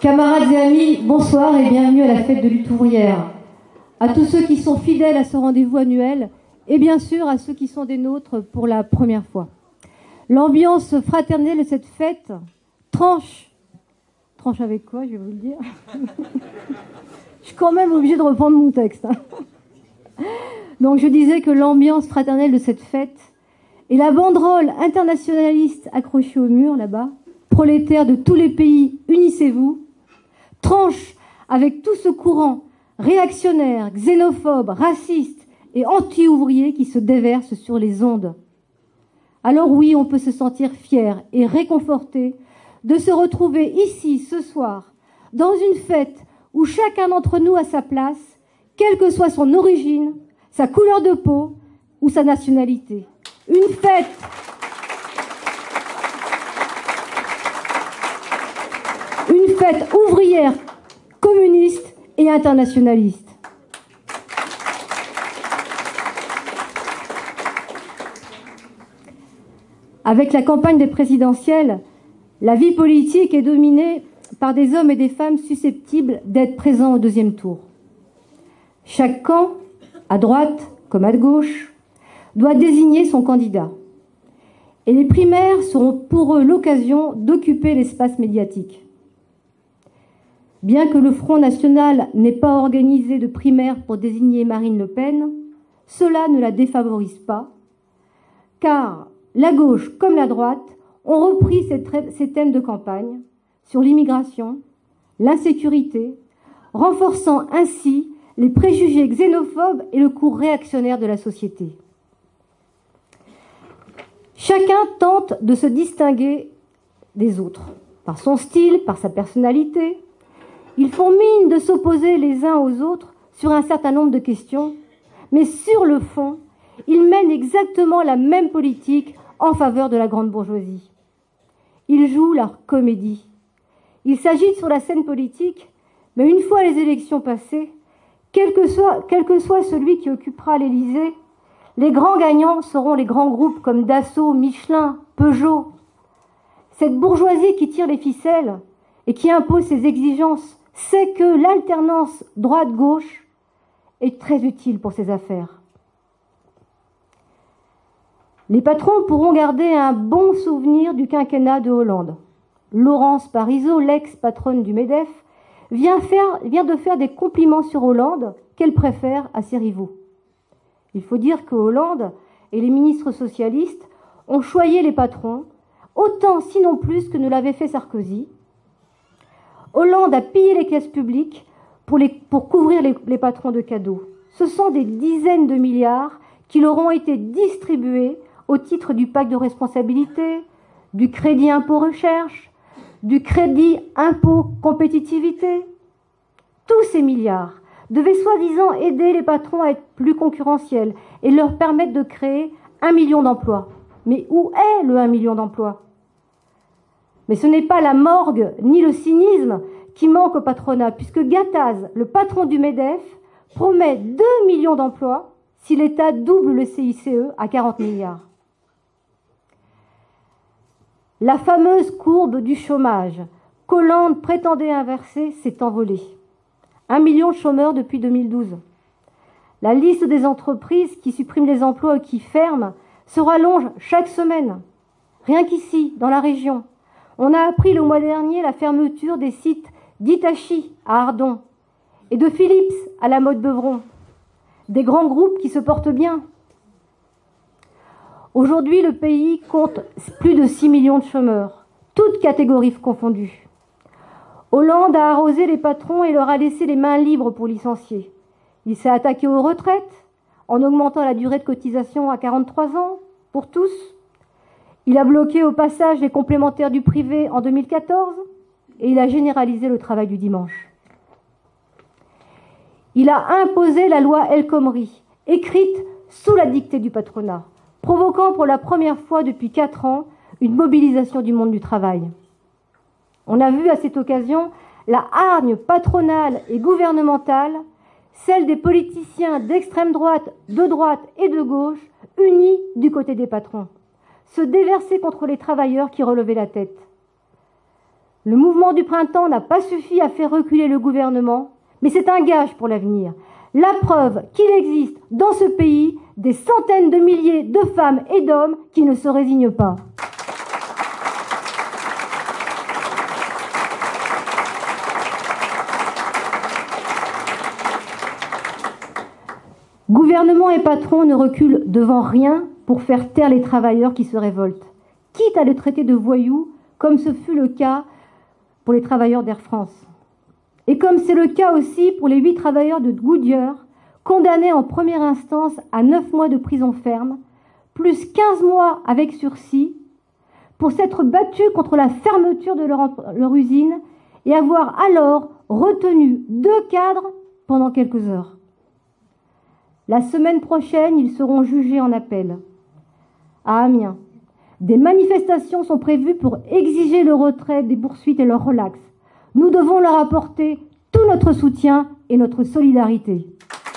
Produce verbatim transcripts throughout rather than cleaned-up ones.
Camarades et amis, bonsoir et bienvenue à la fête de lutte ouvrière. À tous ceux qui sont fidèles à ce rendez-vous annuel et bien sûr à ceux qui sont des nôtres pour la première fois. L'ambiance fraternelle de cette fête tranche. Tranche avec quoi, je vais vous le dire. Je suis quand même obligée de reprendre mon texte. Donc je disais que l'ambiance fraternelle de cette fête et la banderole internationaliste accrochée au mur là-bas, prolétaires de tous les pays, unissez-vous, tranche avec tout ce courant réactionnaire, xénophobe, raciste et anti-ouvrier qui se déverse sur les ondes. Alors oui, on peut se sentir fier et réconforté de se retrouver ici ce soir dans une fête où chacun d'entre nous a sa place, quelle que soit son origine, sa couleur de peau ou sa nationalité. Une fête Une fête ouvrière, communiste et internationaliste. Avec la campagne des présidentielles, la vie politique est dominée par des hommes et des femmes susceptibles d'être présents au deuxième tour. Chaque camp, à droite comme à gauche, doit désigner son candidat. Et les primaires seront pour eux l'occasion d'occuper l'espace médiatique. Bien que le Front National n'ait pas organisé de primaire pour désigner Marine Le Pen, cela ne la défavorise pas, car la gauche comme la droite ont repris ces thèmes de campagne sur l'immigration, l'insécurité, renforçant ainsi les préjugés xénophobes et le cours réactionnaire de la société. Chacun tente de se distinguer des autres, par son style, par sa personnalité. Ils font mine de s'opposer les uns aux autres sur un certain nombre de questions, mais sur le fond, ils mènent exactement la même politique en faveur de la grande bourgeoisie. Ils jouent leur comédie. Ils s'agitent sur la scène politique, mais une fois les élections passées, quel que soit, quel que soit celui qui occupera l'Élysée, les grands gagnants seront les grands groupes comme Dassault, Michelin, Peugeot. Cette bourgeoisie qui tire les ficelles et qui impose ses exigences sait que l'alternance droite-gauche est très utile pour ses affaires. Les patrons pourront garder un bon souvenir du quinquennat de Hollande. Laurence Parisot, l'ex-patronne du MEDEF, vient, faire, vient de faire des compliments sur Hollande qu'elle préfère à ses rivaux. Il faut dire que Hollande et les ministres socialistes ont choyé les patrons, autant sinon plus que ne l'avait fait Sarkozy. Hollande a pillé les caisses publiques pour, les, pour couvrir les, les patrons de cadeaux. Ce sont des dizaines de milliards qui leur ont été distribués au titre du pacte de responsabilité, du crédit impôt recherche, du crédit impôt compétitivité. Tous ces milliards devaient soi-disant aider les patrons à être plus concurrentiels et leur permettre de créer un million d'emplois. Mais où est le un million d'emplois ? Mais ce n'est pas la morgue ni le cynisme qui manquent au patronat, puisque Gattaz, le patron du MEDEF, promet deux millions d'emplois si l'État double le C I C E à quarante milliards. La fameuse courbe du chômage qu'Hollande prétendait inverser s'est envolée. Un million de chômeurs depuis deux mille douze. La liste des entreprises qui suppriment des emplois ou qui ferment se rallonge chaque semaine. Rien qu'ici, dans la région. On a appris le mois dernier la fermeture des sites d'Hitachi à Ardon et de Philips à la Motte-Beuvron. Des grands groupes qui se portent bien. Aujourd'hui, le pays compte plus de six millions de chômeurs, toutes catégories confondues. Hollande a arrosé les patrons et leur a laissé les mains libres pour licencier. Il s'est attaqué aux retraites en augmentant la durée de cotisation à quarante-trois ans pour tous. Il a bloqué au passage les complémentaires du privé en deux mille quatorze et il a généralisé le travail du dimanche. Il a imposé la loi El Khomri, écrite sous la dictée du patronat, provoquant pour la première fois depuis quatre ans une mobilisation du monde du travail. On a vu à cette occasion la hargne patronale et gouvernementale, celle des politiciens d'extrême droite, de droite et de gauche, unis du côté des patrons, se déverser contre les travailleurs qui relevaient la tête. Le mouvement du printemps n'a pas suffi à faire reculer le gouvernement, mais c'est un gage pour l'avenir. La preuve qu'il existe dans ce pays des centaines de milliers de femmes et d'hommes qui ne se résignent pas. Gouvernement et patron ne reculent devant rien pour faire taire les travailleurs qui se révoltent, quitte à les traiter de voyous, comme ce fut le cas pour les travailleurs d'Air France. Et comme c'est le cas aussi pour les huit travailleurs de Goodyear, condamnés en première instance à neuf mois de prison ferme, plus quinze mois avec sursis, pour s'être battus contre la fermeture de leur, leur usine et avoir alors retenu deux cadres pendant quelques heures. La semaine prochaine, ils seront jugés en appel. À Amiens, des manifestations sont prévues pour exiger le retrait des poursuites et leur relax. Nous devons leur apporter tout notre soutien et notre solidarité.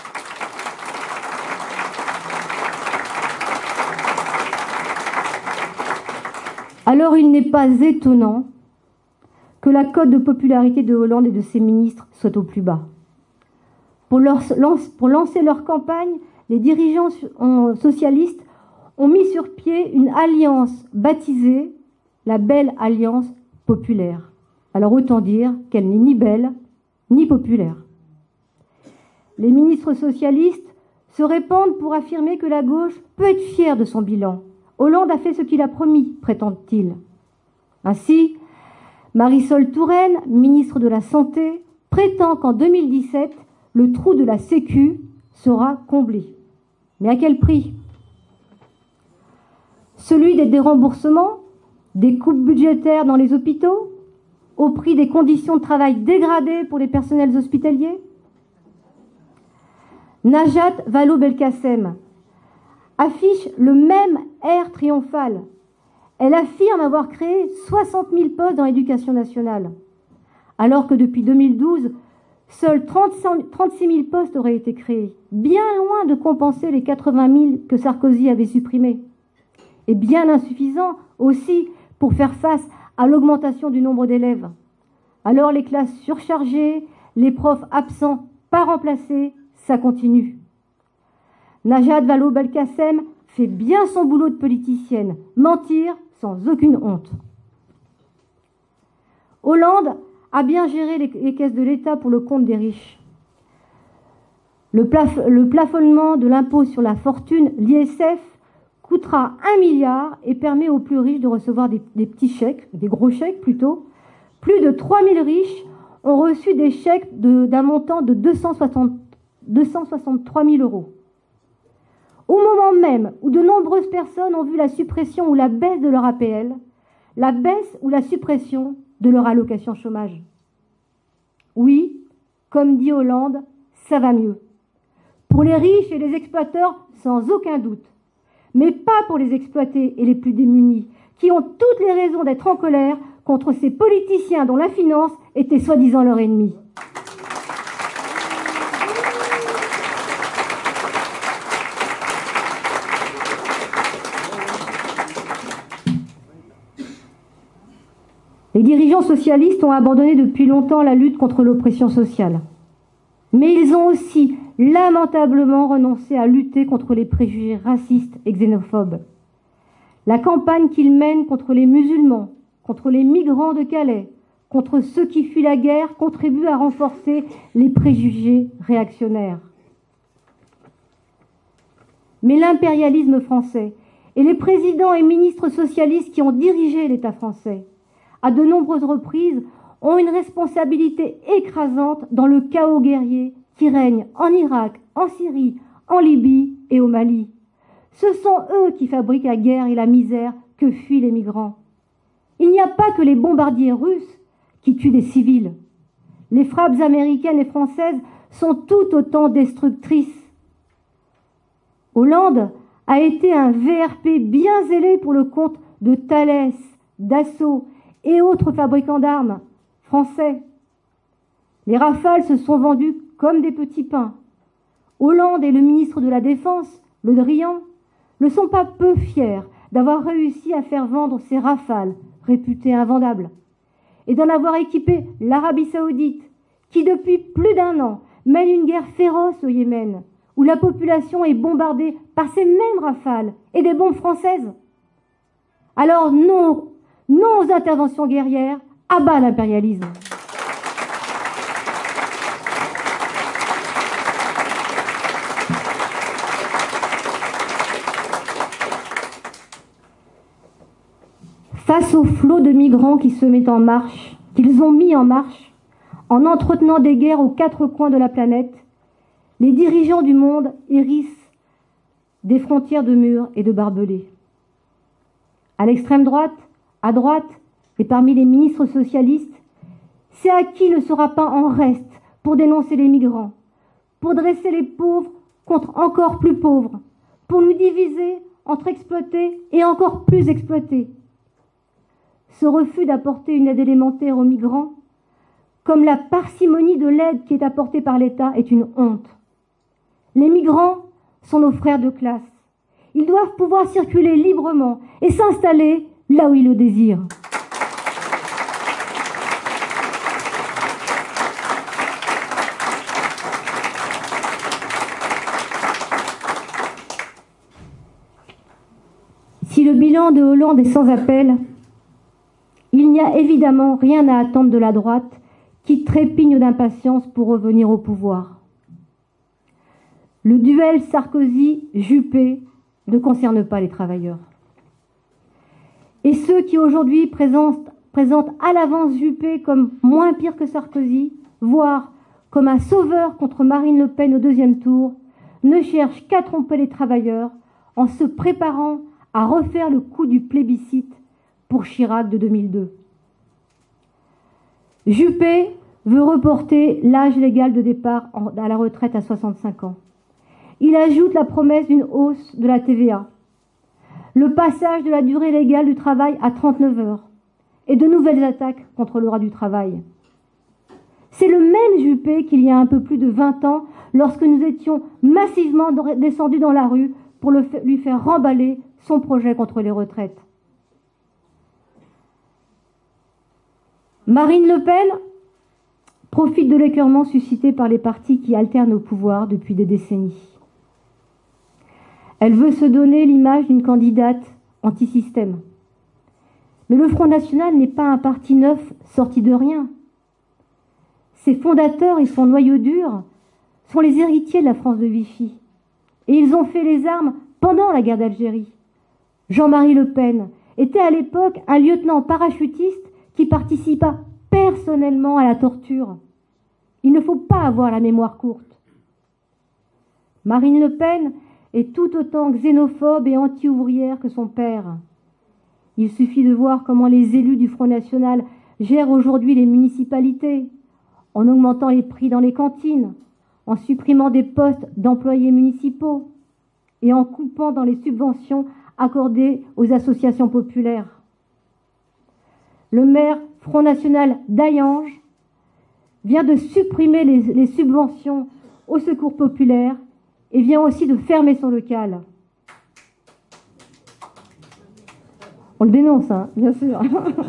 Alors il n'est pas étonnant que la cote de popularité de Hollande et de ses ministres soit au plus bas. Pour, leur, pour lancer leur campagne, les dirigeants socialistes ont mis sur pied une alliance baptisée la Belle Alliance Populaire. Alors autant dire qu'elle n'est ni belle ni populaire. Les ministres socialistes se répandent pour affirmer que la gauche peut être fière de son bilan. Hollande a fait ce qu'il a promis, prétendent-ils. Ainsi, Marisol Touraine, ministre de la Santé, prétend qu'en deux mille dix-sept, le trou de la Sécu sera comblé. Mais à quel prix? Celui des déremboursements, des coupes budgétaires dans les hôpitaux, au prix des conditions de travail dégradées pour les personnels hospitaliers? Najat Vallaud-Belkacem affiche le même air triomphal. Elle affirme avoir créé soixante mille postes dans l'éducation nationale, alors que depuis deux mille douze, seuls trente-six mille postes auraient été créés, bien loin de compenser les quatre-vingt mille que Sarkozy avait supprimés, et bien insuffisant aussi pour faire face à l'augmentation du nombre d'élèves. Alors les classes surchargées, les profs absents, pas remplacés, ça continue. Najat Vallaud-Belkacem fait bien son boulot de politicienne, mentir sans aucune honte. Hollande a bien géré les, les caisses de l'État pour le compte des riches. Le, plaf, le plafonnement de l'impôt sur la fortune, l'I S F, coûtera un milliard et permet aux plus riches de recevoir des, des petits chèques, des gros chèques plutôt. Plus de trois mille riches ont reçu des chèques de, d'un montant de deux cent soixante-trois mille euros. Au moment même où de nombreuses personnes ont vu la suppression ou la baisse de leur A P L, la baisse ou la suppression de leur allocation chômage. Oui, comme dit Hollande, ça va mieux. Pour les riches et les exploiteurs, sans aucun doute. Mais pas pour les exploités et les plus démunis, qui ont toutes les raisons d'être en colère contre ces politiciens dont la finance était soi-disant leur ennemi. Les dirigeants socialistes ont abandonné depuis longtemps la lutte contre l'oppression sociale. Mais ils ont aussi lamentablement renoncé à lutter contre les préjugés racistes et xénophobes. La campagne qu'ils mènent contre les musulmans, contre les migrants de Calais, contre ceux qui fuient la guerre contribue à renforcer les préjugés réactionnaires. Mais l'impérialisme français et les présidents et ministres socialistes qui ont dirigé l'État français à de nombreuses reprises, ont une responsabilité écrasante dans le chaos guerrier qui règne en Irak, en Syrie, en Libye et au Mali. Ce sont eux qui fabriquent la guerre et la misère que fuient les migrants. Il n'y a pas que les bombardiers russes qui tuent des civils. Les frappes américaines et françaises sont tout autant destructrices. Hollande a été un V R P bien zélé pour le compte de Thales, Dassault et autres fabricants d'armes français. Les Rafales se sont vendus comme des petits pains. Hollande et le ministre de la Défense, Le Drian, ne sont pas peu fiers d'avoir réussi à faire vendre ces Rafales réputés invendables. et d'en avoir équipé l'Arabie Saoudite, qui depuis plus d'un an mène une guerre féroce au Yémen, où la population est bombardée par ces mêmes rafales et des bombes françaises. Alors non, non aux interventions guerrières, à bas l'impérialisme. Face au flot de migrants qui se met en marche, qu'ils ont mis en marche, en entretenant des guerres aux quatre coins de la planète, les dirigeants du monde hérissent des frontières de murs et de barbelés. À l'extrême droite, à droite et parmi les ministres socialistes, c'est à qui ne sera pas en reste pour dénoncer les migrants, pour dresser les pauvres contre encore plus pauvres, pour nous diviser entre exploités et encore plus exploités. Ce refus d'apporter une aide élémentaire aux migrants, comme la parcimonie de l'aide qui est apportée par l'État, est une honte. Les migrants sont nos frères de classe. Ils doivent pouvoir circuler librement et s'installer là où ils le désirent. Si le bilan de Hollande est sans appel, il n'y a évidemment rien à attendre de la droite qui trépigne d'impatience pour revenir au pouvoir. Le duel Sarkozy-Juppé ne concerne pas les travailleurs. Et ceux qui aujourd'hui présentent, présentent à l'avance Juppé comme moins pire que Sarkozy, voire comme un sauveur contre Marine Le Pen au deuxième tour, ne cherchent qu'à tromper les travailleurs en se préparant à refaire le coup du plébiscite pour Chirac de deux mille deux. Juppé veut reporter l'âge légal de départ à la retraite à soixante-cinq ans. Il ajoute la promesse d'une hausse de la T V A, le passage de la durée légale du travail à trente-neuf heures et de nouvelles attaques contre le droit du travail. C'est le même Juppé qu'il y a un peu plus de vingt ans, lorsque nous étions massivement descendus dans la rue pour le, lui faire remballer son projet contre les retraites. Marine Le Pen profite de l'écœurement suscité par les partis qui alternent au pouvoir depuis des décennies. Elle veut se donner l'image d'une candidate anti-système. Mais le Front National n'est pas un parti neuf sorti de rien. Ses fondateurs et son noyau dur sont les héritiers de la France de Vichy. Et ils ont fait les armes pendant la guerre d'Algérie. Jean-Marie Le Pen était à l'époque un lieutenant parachutiste qui participa personnellement à la torture. Il ne faut pas avoir la mémoire courte. Marine Le Pen est tout autant xénophobe et anti-ouvrière que son père. Il suffit de voir comment les élus du Front National gèrent aujourd'hui les municipalités, en augmentant les prix dans les cantines, en supprimant des postes d'employés municipaux et en coupant dans les subventions accordées aux associations populaires. Le maire Front National d'Hayange vient de supprimer les, les subventions au secours populaire et vient aussi de fermer son local. On le dénonce, hein, bien sûr.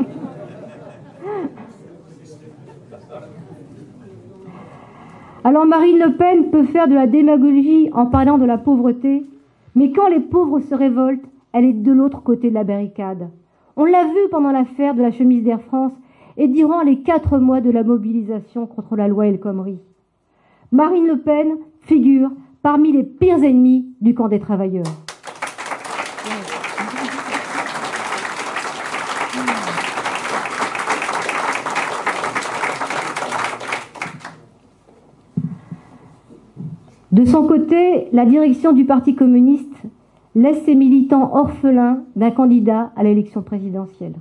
Alors Marine Le Pen peut faire de la démagogie en parlant de la pauvreté, mais quand les pauvres se révoltent, elle est de l'autre côté de la barricade. On l'a vu pendant l'affaire de la chemise d'Air France et durant les quatre mois de la mobilisation contre la loi El Khomri. Marine Le Pen figure parmi les pires ennemis du camp des travailleurs. De son côté, la direction du Parti communiste laisse ses militants orphelins d'un candidat à l'élection présidentielle.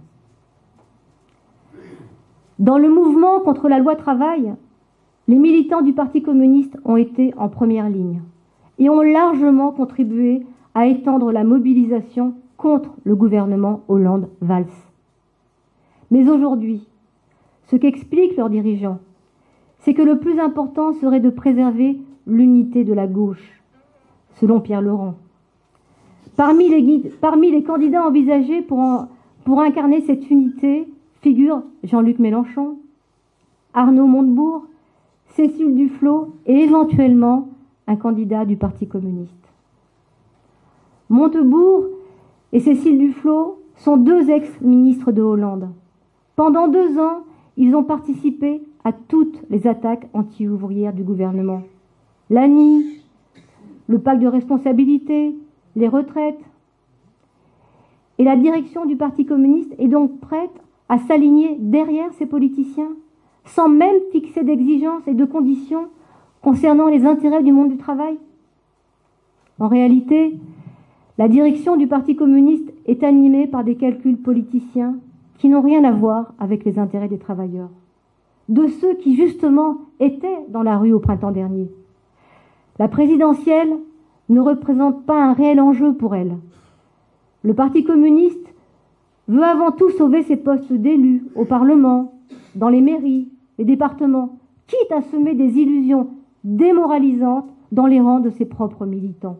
Dans le mouvement contre la loi travail, les militants du Parti communiste ont été en première ligne et ont largement contribué à étendre la mobilisation contre le gouvernement Hollande-Valls. Mais aujourd'hui, ce qu'expliquent leurs dirigeants, c'est que le plus important serait de préserver l'unité de la gauche, selon Pierre Laurent. Parmi les, guides, parmi les candidats envisagés pour, en, pour incarner cette unité figurent Jean-Luc Mélenchon, Arnaud Montebourg, Cécile Duflot et éventuellement un candidat du Parti communiste. Montebourg et Cécile Duflot sont deux ex-ministres de Hollande. Pendant deux ans, ils ont participé à toutes les attaques anti-ouvrières du gouvernement. L'A N I, le pacte de responsabilité, les retraites. Et la direction du Parti communiste est donc prête à s'aligner derrière ces politiciens, sans même fixer d'exigences et de conditions concernant les intérêts du monde du travail. En réalité, la direction du Parti communiste est animée par des calculs politiciens qui n'ont rien à voir avec les intérêts des travailleurs, de ceux qui justement étaient dans la rue au printemps dernier. La présidentielle ne représente pas un réel enjeu pour elle. Le Parti communiste veut avant tout sauver ses postes d'élus au Parlement, dans les mairies, les départements, quitte à semer des illusions démoralisantes dans les rangs de ses propres militants.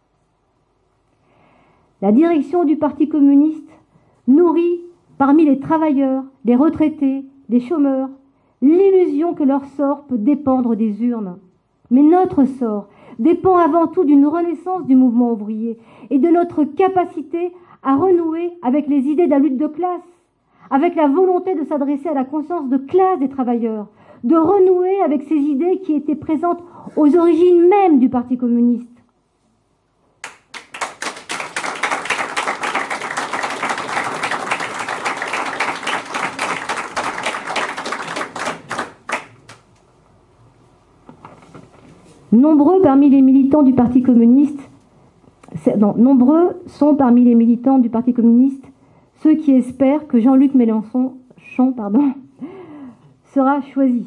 La direction du Parti communiste nourrit parmi les travailleurs, les retraités, les chômeurs, l'illusion que leur sort peut dépendre des urnes. Mais notre sort dépend avant tout d'une renaissance du mouvement ouvrier et de notre capacité à renouer avec les idées de la lutte de classe, avec la volonté de s'adresser à la conscience de classe des travailleurs, de renouer avec ces idées qui étaient présentes aux origines même du Parti communiste. Nombreux parmi les militants du Parti communiste, non, nombreux sont parmi les militants du Parti communiste ceux qui espèrent que Jean-Luc Mélenchon pardon, sera choisi.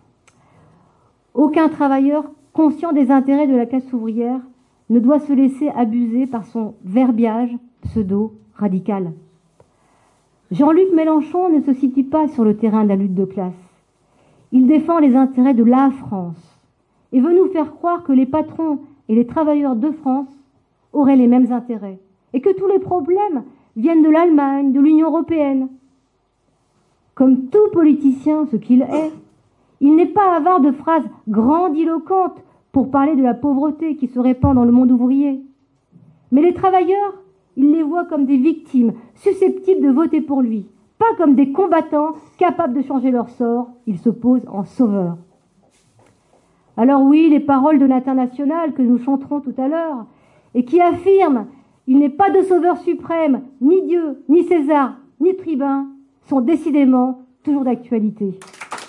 Aucun travailleur conscient des intérêts de la classe ouvrière ne doit se laisser abuser par son verbiage pseudo-radical. Jean-Luc Mélenchon ne se situe pas sur le terrain de la lutte de classe. Il défend les intérêts de la France et veut nous faire croire que les patrons et les travailleurs de France auraient les mêmes intérêts et que tous les problèmes viennent de l'Allemagne, de l'Union européenne. Comme tout politicien, ce qu'il est, il n'est pas avare de phrases grandiloquentes pour parler de la pauvreté qui se répand dans le monde ouvrier. Mais les travailleurs, il les voit comme des victimes susceptibles de voter pour lui, pas comme des combattants capables de changer leur sort. Il se pose en sauveur. Alors oui, les paroles de l'international que nous chanterons tout à l'heure et qui affirment « Il n'est pas de sauveur suprême, ni Dieu, ni César, ni tribun » sont décidément toujours d'actualité.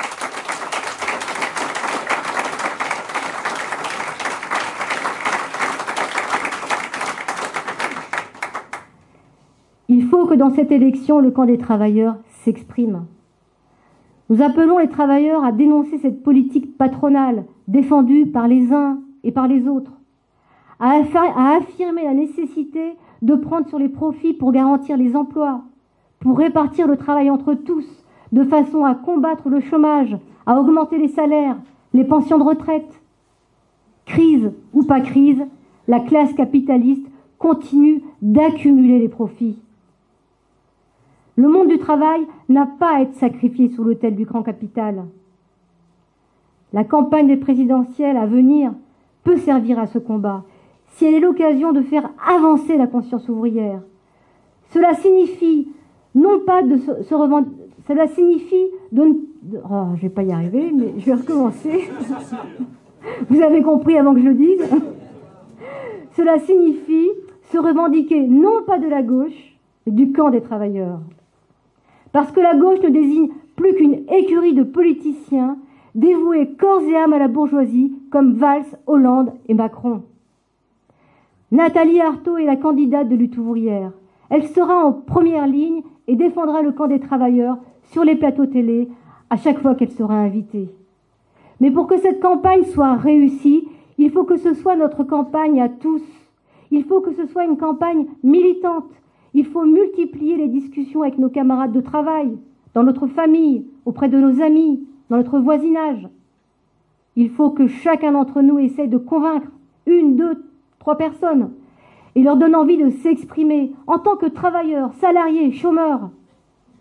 Il faut que dans cette élection, le camp des travailleurs s'exprime. Nous appelons les travailleurs à dénoncer cette politique patronale défendue par les uns et par les autres, à, à affirmer la nécessité de prendre sur les profits pour garantir les emplois, pour répartir le travail entre tous, de façon à combattre le chômage, à augmenter les salaires, les pensions de retraite. Crise ou pas crise, la classe capitaliste continue d'accumuler les profits. Le monde du travail n'a pas à être sacrifié sur l'autel du grand capital. La campagne des présidentielles à venir peut servir à ce combat, si elle est l'occasion de faire avancer la conscience ouvrière. Cela signifie non pas de se, se revendiquer, cela signifie de ne... Oh, je vais pas y arriver, mais je vais recommencer. Vous avez compris avant que je le dise. Cela signifie se revendiquer non pas de la gauche, mais du camp des travailleurs. Parce que la gauche ne désigne plus qu'une écurie de politiciens dévoués corps et âme à la bourgeoisie, comme Valls, Hollande et Macron. Nathalie Arthaud est la candidate de lutte ouvrière. Elle sera en première ligne et défendra le camp des travailleurs sur les plateaux télé à chaque fois qu'elle sera invitée. Mais pour que cette campagne soit réussie, il faut que ce soit notre campagne à tous. Il faut que ce soit une campagne militante. Il faut multiplier les discussions avec nos camarades de travail, dans notre famille, auprès de nos amis, dans notre voisinage. Il faut que chacun d'entre nous essaie de convaincre une, deux, trois personnes et leur donne envie de s'exprimer en tant que travailleurs, salariés, chômeurs.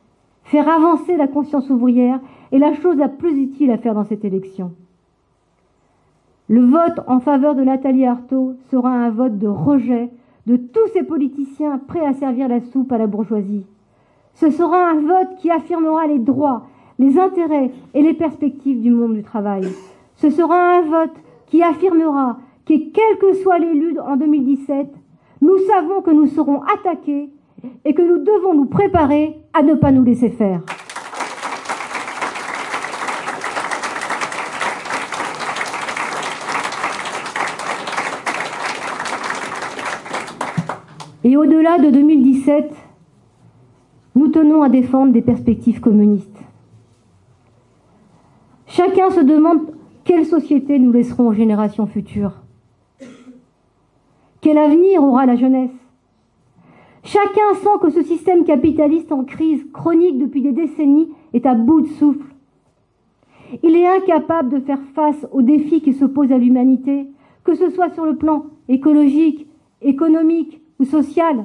Faire avancer la conscience ouvrière est la chose la plus utile à faire dans cette élection. Le vote en faveur de Nathalie Arthaud sera un vote de rejet de tous ces politiciens prêts à servir la soupe à la bourgeoisie. Ce sera un vote qui affirmera les droits, les intérêts et les perspectives du monde du travail. Ce sera un vote qui affirmera que quel que soit l'élu en deux mille dix-sept, nous savons que nous serons attaqués et que nous devons nous préparer à ne pas nous laisser faire. Et au-delà de deux mille dix-sept, nous tenons à défendre des perspectives communistes. Chacun se demande quelle société nous laisserons aux générations futures. Quel avenir aura la jeunesse? Chacun sent que ce système capitaliste en crise chronique depuis des décennies est à bout de souffle. Il est incapable de faire face aux défis qui s'opposent à l'humanité, que ce soit sur le plan écologique, économique ou social.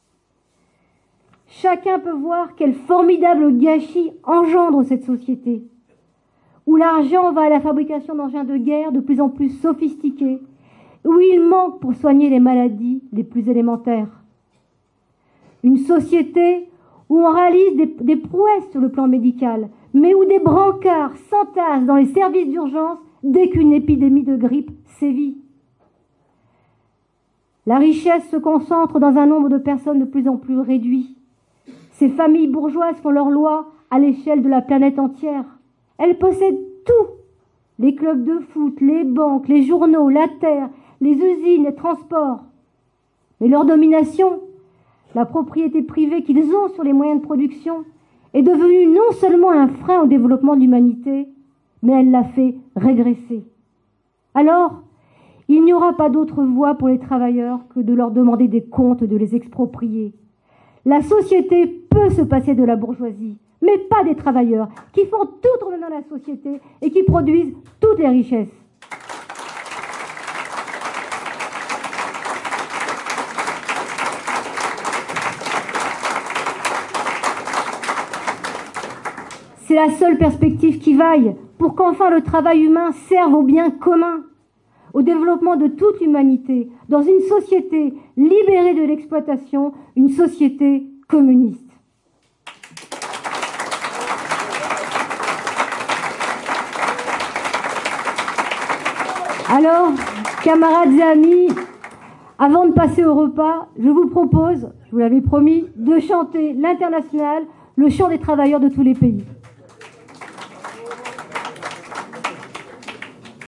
Chacun peut voir quel formidable gâchis engendre cette société, où l'argent va à la fabrication d'engins de guerre de plus en plus sophistiqués, où il manque pour soigner les maladies les plus élémentaires. Une société où on réalise des, des prouesses sur le plan médical, mais où des brancards s'entassent dans les services d'urgence dès qu'une épidémie de grippe sévit. La richesse se concentre dans un nombre de personnes de plus en plus réduit. Ces familles bourgeoises font leur loi à l'échelle de la planète entière. Elles possèdent tout. Les clubs de foot, les banques, les journaux, la terre, les usines, les transports. Mais leur domination, la propriété privée qu'ils ont sur les moyens de production, est devenue non seulement un frein au développement de l'humanité, mais elle l'a fait régresser. Alors, il n'y aura pas d'autre voie pour les travailleurs que de leur demander des comptes, de les exproprier. La société peut se passer de la bourgeoisie, mais pas des travailleurs qui font tout tourner dans la société et qui produisent toutes les richesses. C'est la seule perspective qui vaille pour qu'enfin le travail humain serve au bien commun, au développement de toute l'humanité, dans une société libérée de l'exploitation, une société communiste. Alors, camarades et amis, avant de passer au repas, je vous propose, je vous l'avais promis, de chanter l'Internationale, le chant des travailleurs de tous les pays.